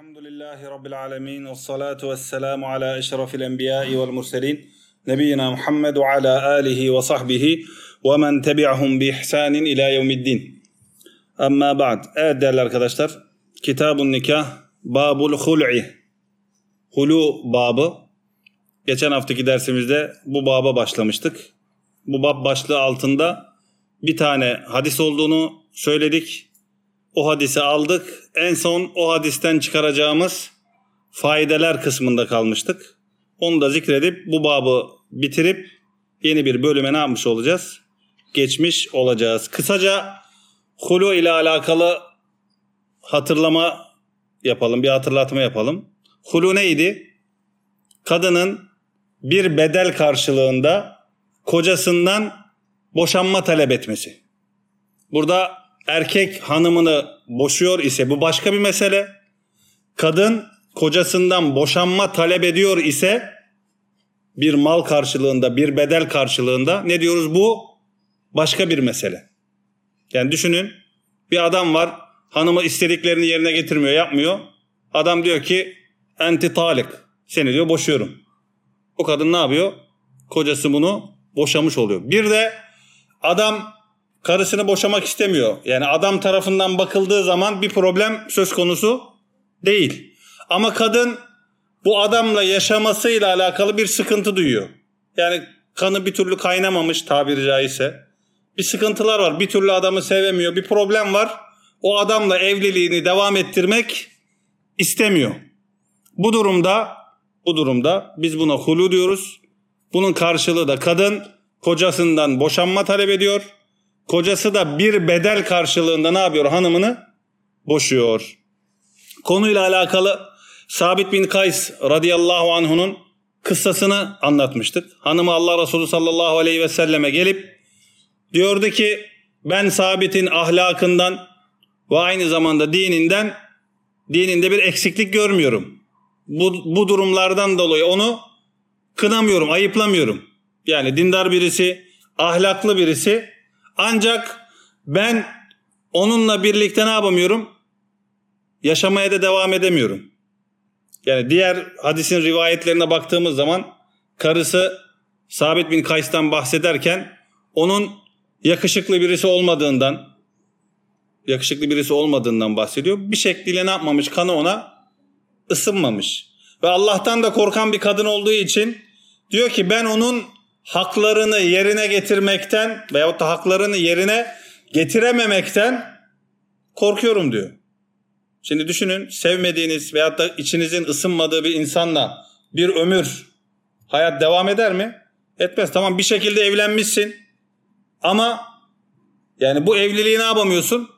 Elhamdülillahi Rabbil alemin. Vessalatu vesselamu ala eşrafil enbiyai vel murselin. Nebiyyina Muhammed ve ala alihi ve sahbihi ve men tebi'ahum bi ihsanin ila yevmiddin. Amma ba'd. Evet değerli arkadaşlar. Kitab-ı Nikah Babul Hul'i. Hulu babı. Geçen haftaki dersimizde bu baba başlamıştık. Bu bab başlığı altında bir tane hadis olduğunu söyledik. O hadisi aldık. En son o hadisten çıkaracağımız faydeler kısmında kalmıştık. Onu da zikredip bu babı bitirip yeni bir bölüme ne yapmış olacağız? Geçmiş olacağız. Kısaca hulu ile alakalı hatırlama yapalım. Bir hatırlatma yapalım. Hulu neydi? Kadının bir bedel karşılığında kocasından boşanma talep etmesi. Burada erkek hanımını boşuyor ise bu başka bir mesele. Kadın kocasından boşanma talep ediyor ise bir mal karşılığında, bir bedel karşılığında ne diyoruz? Bu başka bir mesele. Yani düşünün, bir adam var, hanımı istediklerini yerine getirmiyor, yapmıyor. Adam diyor ki enti talik, seni diyor boşuyorum. O kadın ne yapıyor? Kocası bunu boşamış oluyor. Bir de adam karısını boşamak istemiyor. Yani adam tarafından bakıldığı zaman bir problem söz konusu değil. Ama kadın bu adamla yaşamasıyla alakalı bir sıkıntı duyuyor. Yani kanı bir türlü kaynamamış tabiri caizse. Bir sıkıntılar var. Bir türlü adamı sevemiyor. Bir problem var. O adamla evliliğini devam ettirmek istemiyor. Bu durumda biz buna hulu diyoruz. Bunun karşılığı da kadın kocasından boşanma talep ediyor. Kocası da bir bedel karşılığında ne yapıyor? Hanımını boşuyor. Konuyla alakalı Sabit bin Kays radıyallahu anh'unun kıssasını anlatmıştık. Hanımı Allah Resulü sallallahu aleyhi ve selleme gelip diyordu ki ben Sabit'in ahlakından ve aynı zamanda dininde bir eksiklik görmüyorum. Bu durumlardan dolayı onu kınamıyorum, ayıplamıyorum. Yani dindar birisi, ahlaklı birisi. Ancak ben onunla birlikte ne yapamıyorum? Yaşamaya da devam edemiyorum. Yani diğer hadisin rivayetlerine baktığımız zaman karısı Sabit bin Kays'tan bahsederken onun yakışıklı birisi olmadığından bahsediyor. Bir şekliyle ne yapmamış? Kanı ona ısınmamış. Ve Allah'tan da korkan bir kadın olduğu için diyor ki ben onun haklarını yerine getirmekten veyahut da haklarını yerine getirememekten korkuyorum diyor. Şimdi düşünün, sevmediğiniz veyahut da içinizin ısınmadığı bir insanla bir ömür hayat devam eder mi? Etmez. Tamam, bir şekilde evlenmişsin ama yani bu evliliği ne yapamıyorsun?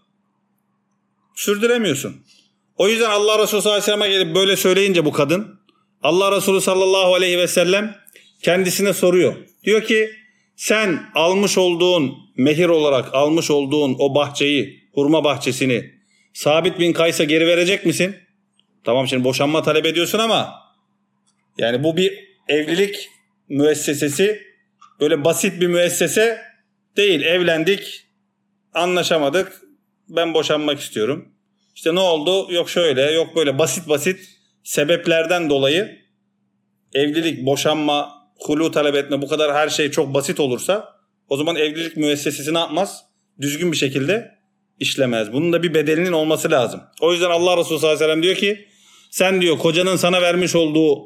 Sürdüremiyorsun. O yüzden Allah Resulü sallallahu aleyhi ve sellem'e gelip böyle söyleyince bu kadın, Allah Resulü sallallahu aleyhi ve sellem kendisine soruyor. Diyor ki sen mehir olarak almış olduğun o bahçeyi, hurma bahçesini Sabit bin Kays'a geri verecek misin? Tamam, şimdi boşanma talep ediyorsun ama yani bu bir evlilik müessesesi, böyle basit bir müessese değil. Evlendik, anlaşamadık, ben boşanmak istiyorum. İşte ne oldu? Yok şöyle, yok böyle basit sebeplerden dolayı evlilik, boşanma, hulu talep etme, bu kadar her şey çok basit olursa o zaman evlilik müessesesi ne yapmaz? Düzgün bir şekilde işlemez. Bunun da bir bedelinin olması lazım. O yüzden Allah Resulü sallallahu aleyhi ve sellem diyor ki sen diyor kocanın sana vermiş olduğu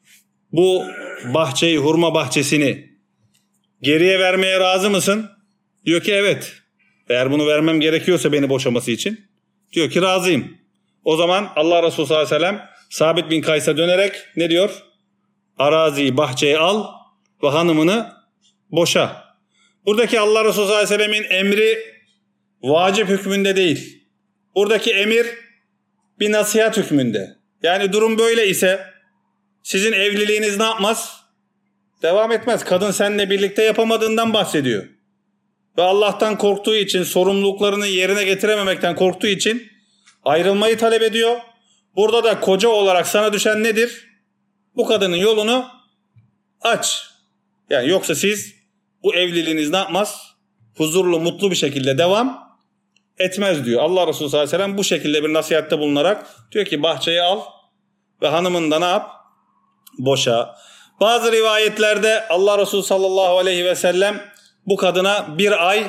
bu bahçeyi, hurma bahçesini geriye vermeye razı mısın? Diyor ki evet. Eğer bunu vermem gerekiyorsa beni boşaması için. Diyor ki razıyım. O zaman Allah Resulü sallallahu aleyhi ve sellem Sabit bin Kays'a dönerek ne diyor? Araziyi, bahçeyi al ve hanımını boşa. Buradaki Allah Resulü sallallahu aleyhi ve sellemin emri vacip hükmünde değil. Buradaki emir bir nasihat hükmünde. Yani durum böyle ise sizin evliliğiniz ne yapmaz? Devam etmez. Kadın seninle birlikte yapamadığından bahsediyor. Ve Allah'tan korktuğu için, sorumluluklarını yerine getirememekten korktuğu için ayrılmayı talep ediyor. Burada da koca olarak sana düşen nedir? Bu kadının yolunu aç. Yani yoksa siz bu evliliğiniz ne yapmaz? Huzurlu, mutlu bir şekilde devam etmez diyor. Allah Resulü sallallahu aleyhi ve sellem bu şekilde bir nasihatte bulunarak diyor ki bahçeyi al ve hanımında ne yap? Boşa. Bazı rivayetlerde Allah Resulü sallallahu aleyhi ve sellem bu kadına bir ay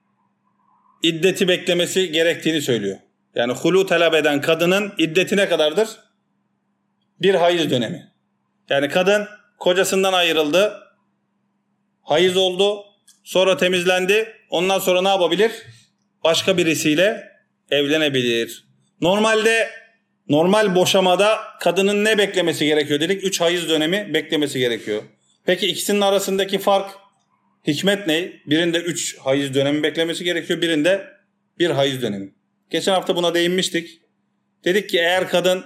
iddeti beklemesi gerektiğini söylüyor. Yani hulu talep eden kadının iddeti ne kadardır? Bir hayız dönemi. Yani kadın kocasından ayrıldı, hayız oldu, sonra temizlendi, ondan sonra ne yapabilir? Başka birisiyle evlenebilir. Normalde normal boşamada kadının ne beklemesi gerekiyor dedik? 3 hayız dönemi beklemesi gerekiyor. Peki ikisinin arasındaki fark, hikmet ne? Birinde 3 hayız dönemi beklemesi gerekiyor, birinde 1 hayız dönemi. Geçen hafta buna değinmiştik. Dedik ki eğer kadın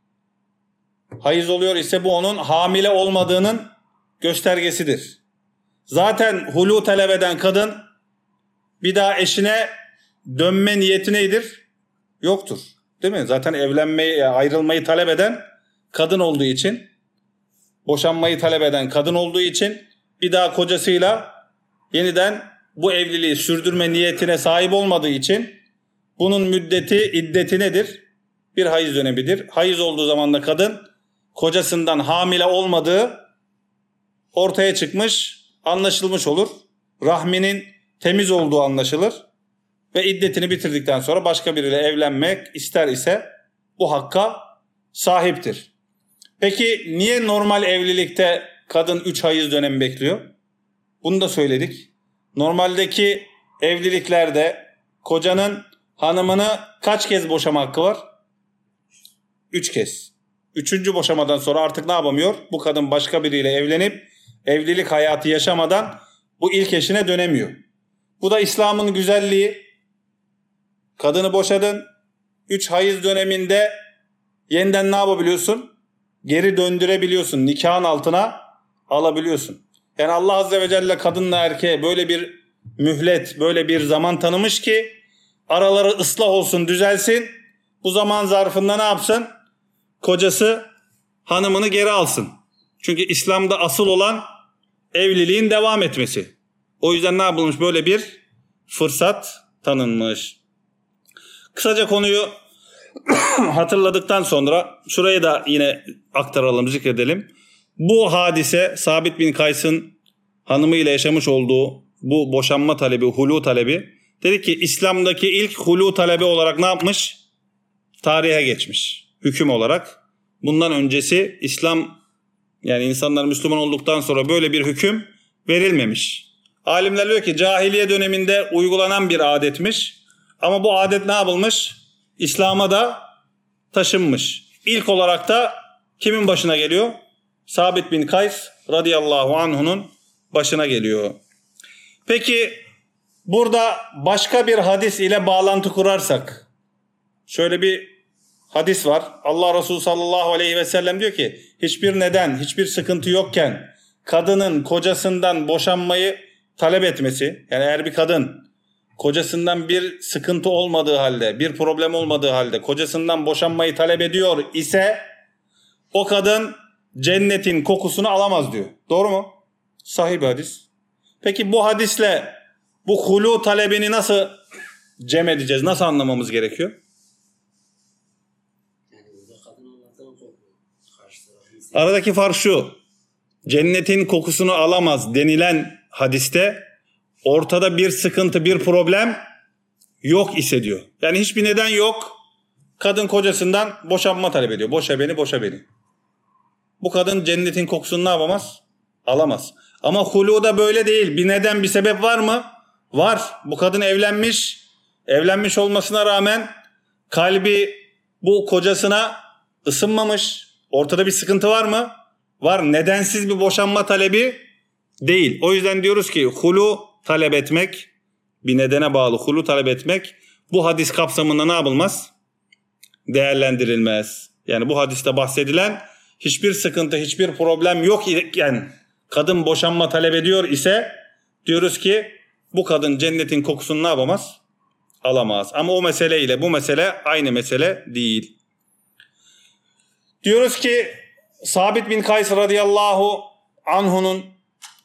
hayız oluyor ise bu onun hamile olmadığının göstergesidir. Zaten hulu talep eden kadın bir daha eşine dönme niyeti nedir? Yoktur. Değil mi? Zaten evlenmeyi, ayrılmayı talep eden kadın olduğu için, boşanmayı talep eden kadın olduğu için bir daha kocasıyla yeniden bu evliliği sürdürme niyetine sahip olmadığı için bunun müddeti, iddeti nedir? Bir hayız dönemidir. Hayız olduğu zaman da kadın kocasından hamile olmadığı ortaya çıkmış, anlaşılmış olur. Rahminin temiz olduğu anlaşılır. Ve iddetini bitirdikten sonra başka biriyle evlenmek ister ise bu hakka sahiptir. Peki niye normal evlilikte kadın 3 hayız dönemi bekliyor? Bunu da söyledik. Normaldeki evliliklerde kocanın hanımını kaç kez boşama hakkı var? 3 kez. 3. boşamadan sonra artık ne yapamıyor? Bu kadın başka biriyle evlenip evlilik hayatı yaşamadan bu ilk eşine dönemiyor. Bu da İslam'ın güzelliği. Kadını boşadın, 3 hayız döneminde yeniden ne yapabiliyorsun? Geri döndürebiliyorsun, nikahın altına alabiliyorsun. Yani Allah Azze ve Celle kadınla erkeğe böyle bir mühlet, böyle bir zaman tanımış ki araları ıslah olsun, düzelsin. Bu zaman zarfında ne yapsın? Kocası hanımını geri alsın. Çünkü İslam'da asıl olan evliliğin devam etmesi. O yüzden ne yapılmış? Böyle bir fırsat tanınmış. Kısaca konuyu hatırladıktan sonra şurayı da yine aktaralım, zikredelim. Bu hadise Sabit bin Kays'ın hanımıyla yaşamış olduğu bu boşanma talebi, hulu talebi, dedik ki İslam'daki ilk hulu talebi olarak ne yapmış? Tarihe geçmiş. Hüküm olarak. Bundan öncesi İslam, yani insanlar Müslüman olduktan sonra böyle bir hüküm verilmemiş. Alimler diyor ki cahiliye döneminde uygulanan bir adetmiş. Ama bu adet ne yapılmış? İslam'a da taşınmış. İlk olarak da kimin başına geliyor? Sabit bin Kays radıyallahu anh'unun başına geliyor. Peki burada başka bir hadis ile bağlantı kurarsak, şöyle bir hadis var. Allah Resulü sallallahu aleyhi ve sellem diyor ki hiçbir neden, hiçbir sıkıntı yokken kadının kocasından boşanmayı talep etmesi, yani eğer bir kadın kocasından bir sıkıntı olmadığı halde, bir problem olmadığı halde kocasından boşanmayı talep ediyor ise o kadın cennetin kokusunu alamaz diyor. Doğru mu? Sahih bir hadis. Peki bu hadisle bu hulu talebini nasıl cem edeceğiz? Nasıl anlamamız gerekiyor? Aradaki fark şu. Cennetin kokusunu alamaz denilen hadiste ortada bir sıkıntı, bir problem yok ise diyor. Yani hiçbir neden yok. Kadın kocasından boşanma talep ediyor. Boşa beni, boşa beni. Bu kadın cennetin kokusunu ne yapamaz? Alamaz. Ama huluda böyle değil. Bir neden, bir sebep var mı? Var. Bu kadın evlenmiş. Evlenmiş olmasına rağmen kalbi bu kocasına ısınmamış. Ortada bir sıkıntı var mı? Var. Nedensiz bir boşanma talebi değil. O yüzden diyoruz ki hulu talep etmek, bir nedene bağlı hulu talep etmek bu hadis kapsamında ne yapılmaz? Değerlendirilmez. Yani bu hadiste bahsedilen hiçbir sıkıntı, hiçbir problem yok iken kadın boşanma talep ediyor ise diyoruz ki bu kadın cennetin kokusunu ne yapamaz? Alamaz. Ama o mesele ile bu mesele aynı mesele değil. Diyoruz ki Sabit bin Kays radıyallahu anhu'nun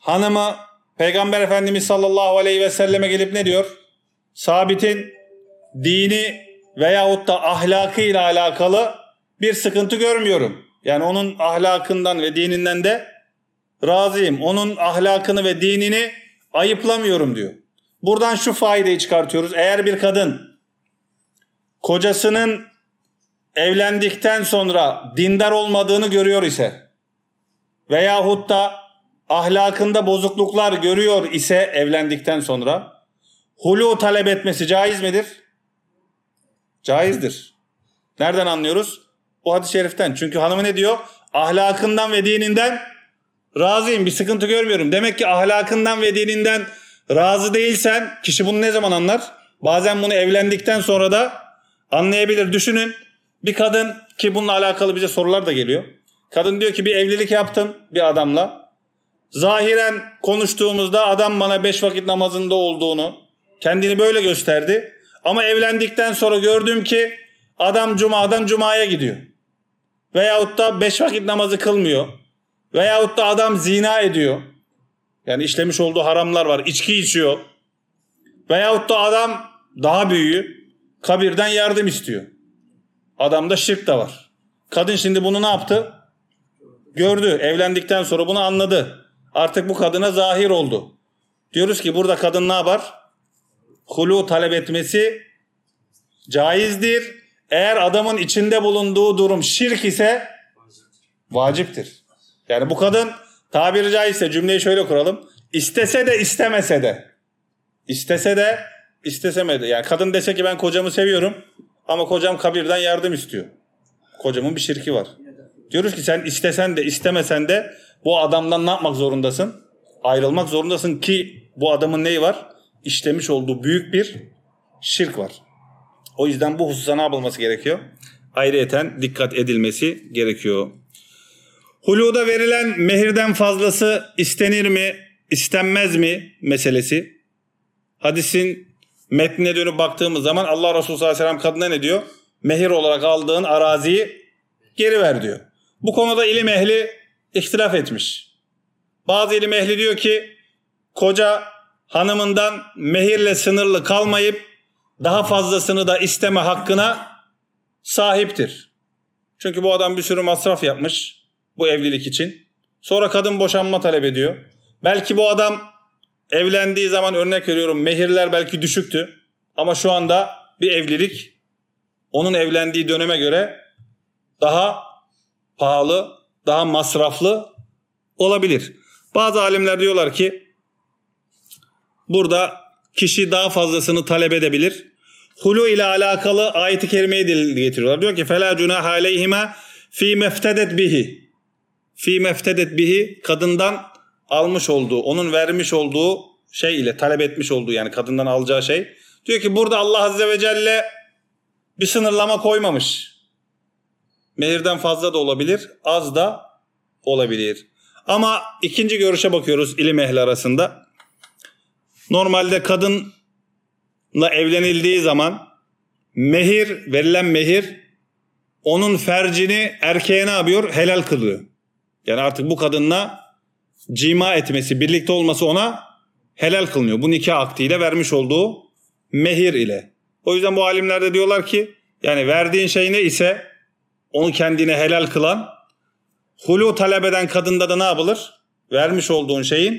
hanımı Peygamber Efendimiz sallallahu aleyhi ve selleme gelip ne diyor? Sabit'in dini veyahut da ahlakıyla alakalı bir sıkıntı görmüyorum. Yani onun ahlakından ve dininden de razıyım. Onun ahlakını ve dinini ayıplamıyorum diyor. Buradan şu faydayı çıkartıyoruz. Eğer bir kadın kocasının evlendikten sonra dindar olmadığını görüyor ise veyahut da ahlakında bozukluklar görüyor ise evlendikten sonra hulu talep etmesi caiz midir? Caizdir. Nereden anlıyoruz? Bu hadis-i şeriften. Çünkü hanımı ne diyor? Ahlakından ve dininden razıyım, bir sıkıntı görmüyorum. Demek ki ahlakından ve dininden razı değilsen kişi bunu ne zaman anlar? Bazen bunu evlendikten sonra da anlayabilir. Düşünün, bir kadın, ki bununla alakalı bize sorular da geliyor. Kadın diyor ki bir evlilik yaptım bir adamla. Zahiren konuştuğumuzda adam bana 5 vakit namazında olduğunu, kendini böyle gösterdi. Ama evlendikten sonra gördüm ki adam cumadan cumaya gidiyor. Veyahut da 5 vakit namazı kılmıyor. Veyahut da adam zina ediyor. Yani işlemiş olduğu haramlar var. İçki içiyor. Veyahut da adam daha büyüğü kabirden yardım istiyor. Adamda şirk de var. Kadın şimdi bunu ne yaptı? Gördü. Evlendikten sonra bunu anladı. Artık bu kadına zahir oldu. Diyoruz ki burada kadın ne yapar? Hulu talep etmesi caizdir. Eğer adamın içinde bulunduğu durum şirk ise vaciptir. Yani bu kadın tabiri caizse cümleyi şöyle kuralım. İstese de istemese de. İstese de isteseme de. Yani kadın dese ki ben kocamı seviyorum ama kocam kabirden yardım istiyor. Kocamın bir şirki var. Diyoruz ki sen istesen de istemesen de bu adamdan ne yapmak zorundasın? Ayrılmak zorundasın ki bu adamın neyi var? İşlemiş olduğu büyük bir şirk var. O yüzden bu hususa ne yapılması gerekiyor? Ayrıyeten dikkat edilmesi gerekiyor. Huluda verilen mehirden fazlası istenir mi, istenmez mi meselesi. Hadisin metnine dönüp baktığımız zaman Allah Resulü sallallahu aleyhi ve sellem kadına ne diyor? Mehir olarak aldığın araziyi geri ver diyor. Bu konuda ilim ehli ihtilaf etmiş. Bazı ilim ehli diyor ki koca hanımından mehirle sınırlı kalmayıp daha fazlasını da isteme hakkına sahiptir. Çünkü bu adam bir sürü masraf yapmış bu evlilik için. Sonra kadın boşanma talep ediyor. Belki bu adam evlendiği zaman, örnek veriyorum, mehirler belki düşüktü. Ama şu anda bir evlilik onun evlendiği döneme göre daha pahalı, daha masraflı olabilir. Bazı alimler diyorlar ki burada kişi daha fazlasını talep edebilir. Hulu ile alakalı ayet-i kerimeyi dil getiriyorlar. Diyor ki فَلَا جُنَاهَ عَلَيْهِمَا ف۪ي مَفْتَدَتْ بِهِ Fi meftedet bihi, kadından almış olduğu, onun vermiş olduğu şey ile talep etmiş olduğu, yani kadından alacağı şey. Diyor ki burada Allah Azze ve Celle bir sınırlama koymamış. Mehirden fazla da olabilir, az da olabilir. Ama ikinci görüşe bakıyoruz ilim ehli arasında. Normalde kadınla evlenildiği zaman mehir, verilen mehir onun fercini erkeğe ne yapıyor? Helal kılıyor. Yani artık bu kadınla cima etmesi, birlikte olması ona helal kılınıyor. Bu nikah akdiyle vermiş olduğu mehir ile. O yüzden bu alimler de diyorlar ki yani verdiğin şey ne ise onu kendine helal kılan, hulu talep eden kadında da ne yapılır? Vermiş olduğun şeyin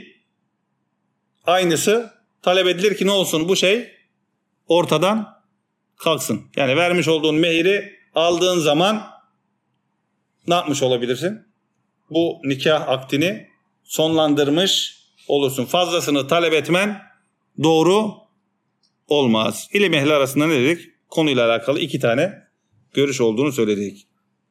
aynısı talep edilir ki ne olsun? Bu şey ortadan kalksın. Yani vermiş olduğun mehiri aldığın zaman ne yapmış olabilirsin? Bu nikah akdini sonlandırmış olursun. Fazlasını talep etmen doğru olmaz. İlim ehli arasında ne dedik? Konuyla alakalı 2 tane görüş olduğunu söyledik.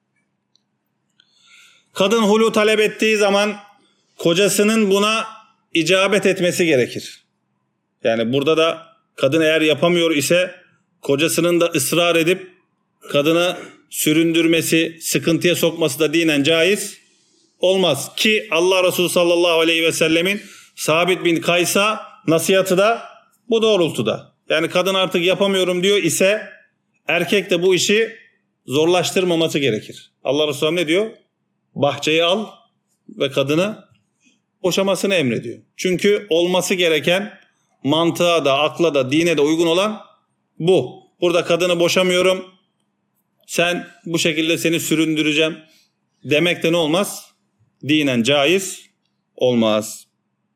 Kadın hulu talep ettiği zaman kocasının buna icabet etmesi gerekir. Yani burada da kadın eğer yapamıyor ise kocasının da ısrar edip kadını süründürmesi, sıkıntıya sokması da dinen caiz olmaz. Ki Allah Resulü sallallahu aleyhi ve sellemin Sabit bin Kays'a nasihatı da bu doğrultuda. Yani kadın artık yapamıyorum diyor ise erkek de bu işi zorlaştırmaması gerekir. Allah Resulü ne diyor? Bahçeyi al ve kadını boşamasını emrediyor. Çünkü olması gereken mantığa da, akla da, dine de uygun olan bu. burada kadını boşamıyorum, sen bu şekilde seni süründüreceğim demek de ne olmaz? Dinen caiz olmaz.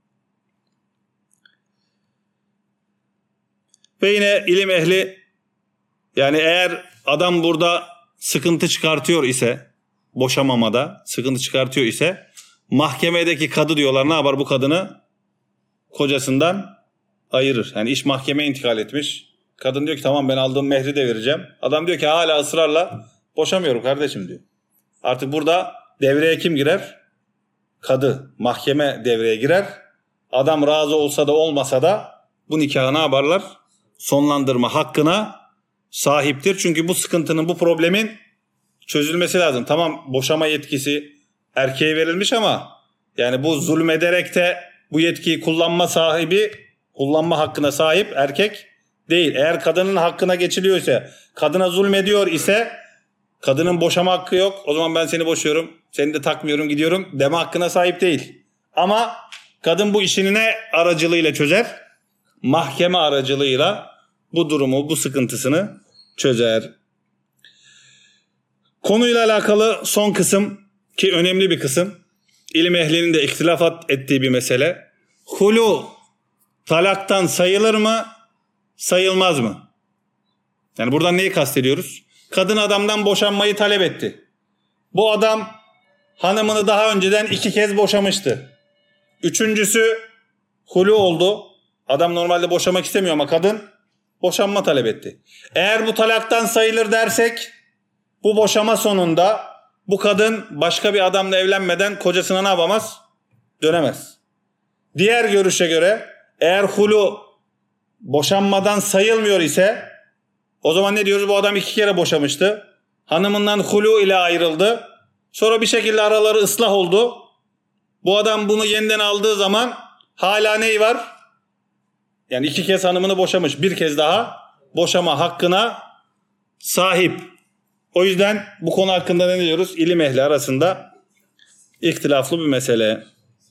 Ve yine ilim ehli, yani eğer adam burada sıkıntı çıkartıyor ise, boşamamada sıkıntı çıkartıyor ise, mahkemedeki kadı diyorlar ne yapar? Bu kadını kocasından ayırır. Yani iş mahkemeye intikal etmiş. Kadın diyor ki tamam ben aldığım mehri de vereceğim. Adam diyor ki hala ısrarla boşamıyorum kardeşim diyor. Artık burada devreye kim girer? Kadı, mahkeme devreye girer. Adam razı olsa da olmasa da bu nikahı ne yaparlar? Sonlandırma hakkına sahiptir. Çünkü bu sıkıntının, bu problemin çözülmesi lazım. Tamam, boşama yetkisi erkeğe verilmiş ama yani bu zulmederek de bu yetkiyi kullanma hakkına sahip erkek değil. Eğer kadının hakkına geçiliyor ise, kadına zulmediyor ise kadının boşama hakkı yok. O zaman ben seni boşuyorum, seni de takmıyorum, gidiyorum deme hakkına sahip değil. Ama kadın bu işini ne aracılığıyla çözer? Mahkeme aracılığıyla bu durumu, bu sıkıntısını çözer. Konuyla alakalı son kısım, ki önemli bir kısım, ilim ehlinin de ihtilafat ettiği bir mesele. Hulu talaktan sayılır mı, sayılmaz mı? Yani buradan neyi kastediyoruz? Kadın adamdan boşanmayı talep etti. Bu adam hanımını daha önceden 2 kez boşamıştı. 3.'sü hulu oldu. Adam normalde boşamak istemiyor ama kadın boşanma talep etti. Eğer bu talaktan sayılır dersek, bu boşama sonunda bu kadın başka bir adamla evlenmeden kocasına ne yapamaz? Dönemez. Diğer görüşe göre eğer hulu boşanmadan sayılmıyor ise o zaman ne diyoruz? Bu adam 2 kere boşamıştı. Hanımından hulu ile ayrıldı. Sonra bir şekilde araları ıslah oldu. Bu adam bunu yeniden aldığı zaman hala neyi var? Yani 2 kez hanımını boşamış, 1 kez daha boşama hakkına sahip. O yüzden bu konu hakkında ne diyoruz? İlim ehli arasında ihtilaflı bir mesele.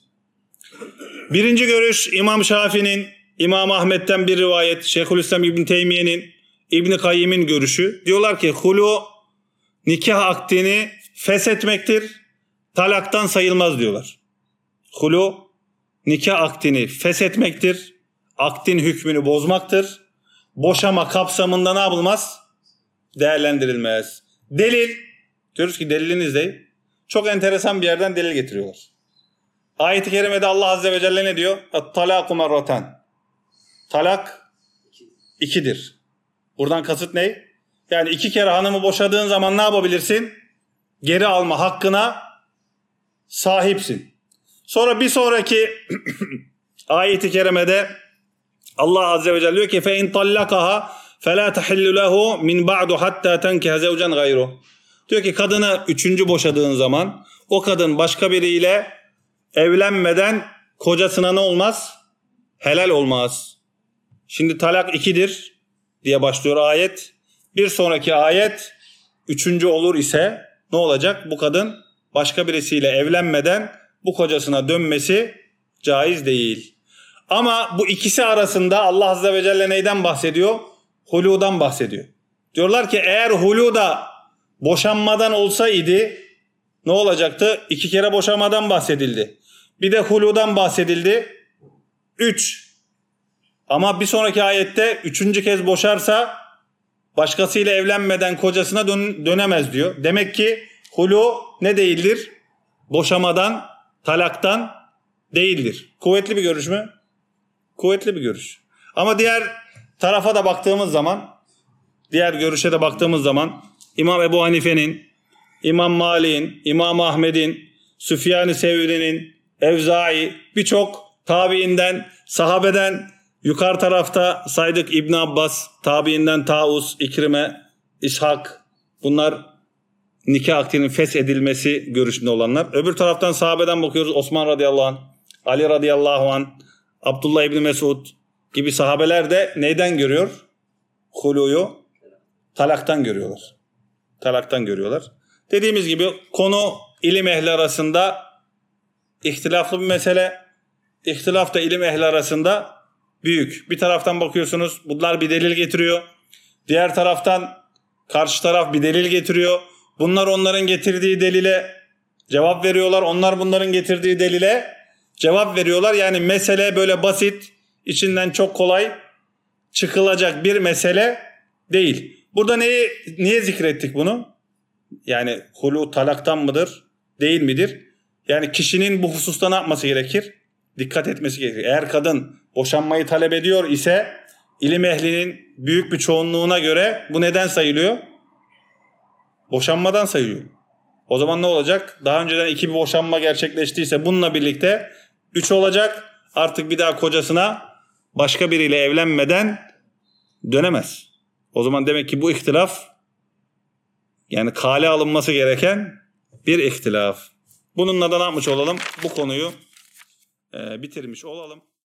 Birinci görüş İmam Şafii'nin, İmam Ahmet'ten bir rivayet, Şeyhülislam İbn Teymiye'nin, İbn Kayyim'in görüşü. Diyorlar ki hulu nikah akdini feshetmektir, talaktan sayılmaz diyorlar. Hulu nikah akdini feshetmektir, akdin hükmünü bozmaktır. Boşama kapsamında ne yapılmaz? Değerlendirilmez. Delil, diyoruz ki deliliniz değil. Çok enteresan bir yerden delil getiriyorlar. Ayet-i kerimede Allah Azze ve Celle ne diyor? At-talâku merraten. Talak 2'dir. Buradan kasıt ne? Yani 2 kere hanımı boşadığın zaman ne yapabilirsin? Geri alma hakkına sahipsin. Sonra bir sonraki ayet-i kerimede Allah Azze ve Celle diyor ki فَاِنْ طَلَّقَهَا فَلَا تَحِلُّ لَهُ مِنْ بَعْدُ حَتَّى تَنْكِهَ زَوْجًا غَيْرُهُ. Diyor ki kadını 3. boşadığın zaman o kadın başka biriyle evlenmeden kocasına ne olmaz? Helal olmaz. Şimdi talak 2'dir diye başlıyor ayet. Bir sonraki ayet 3. olur ise ne olacak? Bu kadın başka birisiyle evlenmeden bu kocasına dönmesi caiz değil. Ama bu ikisi arasında Allah Azze ve Celle neyden bahsediyor? Huludan bahsediyor. Diyorlar ki eğer hulu da boşanmadan olsaydı ne olacaktı? 2 kere boşanmadan bahsedildi. Bir de huludan bahsedildi. 3. Ama bir sonraki ayette 3. kez boşarsa başkasıyla evlenmeden kocasına dönemez diyor. Demek ki hulu ne değildir? Boşamadan, talaktan değildir. Kuvvetli bir görüş mü? Kuvvetli bir görüş. Ama diğer tarafa da baktığımız zaman, diğer görüşe de baktığımız zaman İmam Ebu Hanife'nin, İmam Malik'in, İmam Ahmed'in, Süfyan-ı Sevri'nin, Evzai, birçok tabiinden, sahabeden, yukarı tarafta saydık İbn Abbas, tabiinden Taus, İkrime, İshak, bunlar nikah akdinin feshedilmesi görüşünde olanlar. Öbür taraftan sahabeden bakıyoruz, Osman radıyallahu anh, Ali radıyallahu anh, Abdullah İbni Mesud gibi sahabeler de neyden görüyor? Huluyu talaktan görüyorlar. Talaktan görüyorlar. Dediğimiz gibi konu ilim ehli arasında ihtilaflı bir mesele. İhtilaf da ilim ehli arasında büyük. Bir taraftan bakıyorsunuz bunlar bir delil getiriyor. Diğer taraftan karşı taraf bir delil getiriyor. Bunlar onların getirdiği delile cevap veriyorlar. Onlar bunların getirdiği delile cevap veriyorlar. Yani mesele böyle basit, içinden çok kolay çıkılacak bir mesele değil. Burada niye zikrettik bunu? Yani hulu talaktan mıdır, değil midir? Yani kişinin bu hususta ne yapması gerekir? Dikkat etmesi gerekir. Eğer kadın boşanmayı talep ediyor ise ilim ehlinin büyük bir çoğunluğuna göre bu neden sayılıyor? Boşanmadan sayılıyor. O zaman ne olacak? Daha önceden 2 bir boşanma gerçekleştiyse bununla birlikte 3 olacak. Artık bir daha kocasına başka biriyle evlenmeden dönemez. O zaman demek ki bu ihtilaf yani kale alınması gereken bir ihtilaf. Bununla da ne yapmış olalım? Bu konuyu bitirmiş olalım.